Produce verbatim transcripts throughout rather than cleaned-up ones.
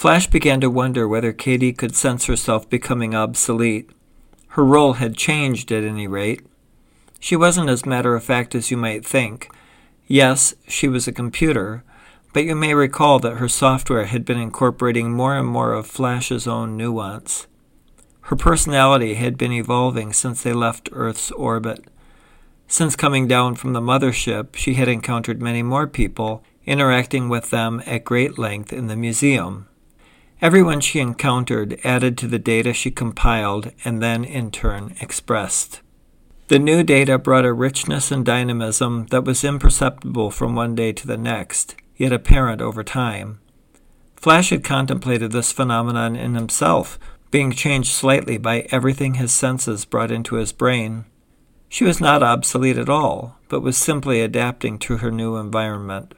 Flash began to wonder whether Katie could sense herself becoming obsolete. Her role had changed at any rate. She wasn't as matter-of-fact as you might think. Yes, she was a computer, but you may recall that her software had been incorporating more and more of Flash's own nuance. Her personality had been evolving since they left Earth's orbit. Since coming down from the mothership, she had encountered many more people, interacting with them at great length in the museum. Everyone she encountered added to the data she compiled and then, in turn, expressed. The new data brought a richness and dynamism that was imperceptible from one day to the next, yet apparent over time. Flash had contemplated this phenomenon in himself, being changed slightly by everything his senses brought into his brain. She was not obsolete at all, but was simply adapting to her new environment.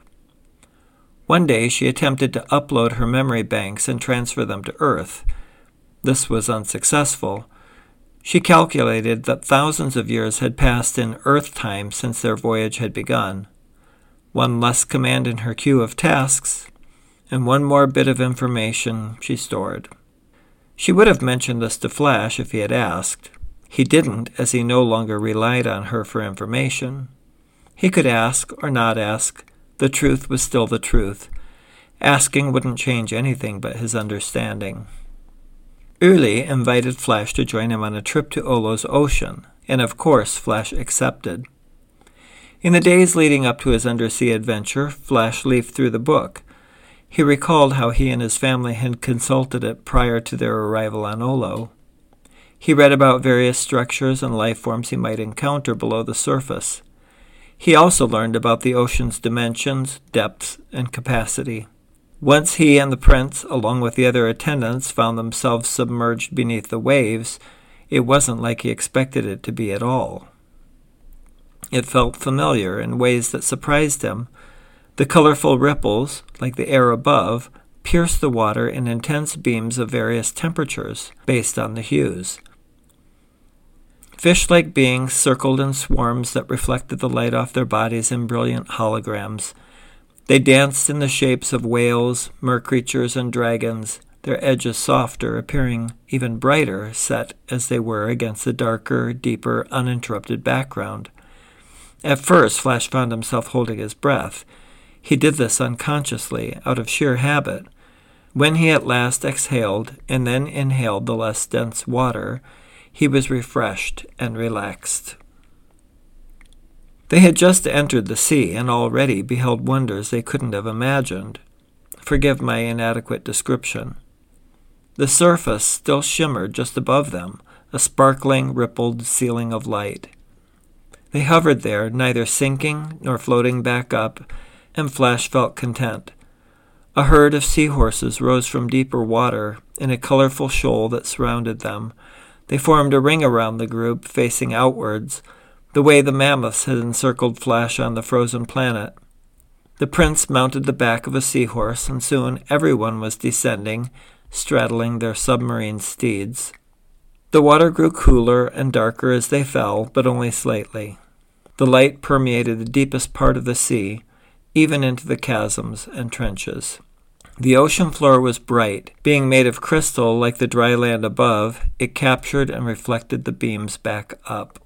One day she attempted to upload her memory banks and transfer them to Earth. This was unsuccessful. She calculated that thousands of years had passed in Earth time since their voyage had begun. One less command in her queue of tasks, and one more bit of information she stored. She would have mentioned this to Flash if he had asked. He didn't, as he no longer relied on her for information. He could ask or not ask. The truth was still the truth. Asking wouldn't change anything but his understanding. Uli invited Flash to join him on a trip to Olo's ocean, and of course Flash accepted. In the days leading up to his undersea adventure, Flash leafed through the book. He recalled how he and his family had consulted it prior to their arrival on Olo. He read about various structures and life forms he might encounter below the surface. He also learned about the ocean's dimensions, depths, and capacity. Once he and the prince, along with the other attendants, found themselves submerged beneath the waves, it wasn't like he expected it to be at all. It felt familiar in ways that surprised him. The colorful ripples, like the air above, pierced the water in intense beams of various temperatures, based on the hues. Fish-like beings circled in swarms that reflected the light off their bodies in brilliant holograms. They danced in the shapes of whales, mer-creatures, and dragons, their edges softer, appearing even brighter, set as they were against the darker, deeper, uninterrupted background. At first, Flash found himself holding his breath. He did this unconsciously, out of sheer habit. When he at last exhaled, and then inhaled the less dense water, he was refreshed and relaxed. They had just entered the sea and already beheld wonders they couldn't have imagined. Forgive my inadequate description. The surface still shimmered just above them, a sparkling, rippled ceiling of light. They hovered there, neither sinking nor floating back up, and Flash felt content. A herd of seahorses rose from deeper water in a colorful shoal that surrounded them. They formed a ring around the group, facing outwards, the way the mammoths had encircled Flash on the frozen planet. The prince mounted the back of a seahorse, and soon everyone was descending, straddling their submarine steeds. The water grew cooler and darker as they fell, but only slightly. The light permeated the deepest part of the sea, even into the chasms and trenches. The ocean floor was bright. Being made of crystal like the dry land above, it captured and reflected the beams back up.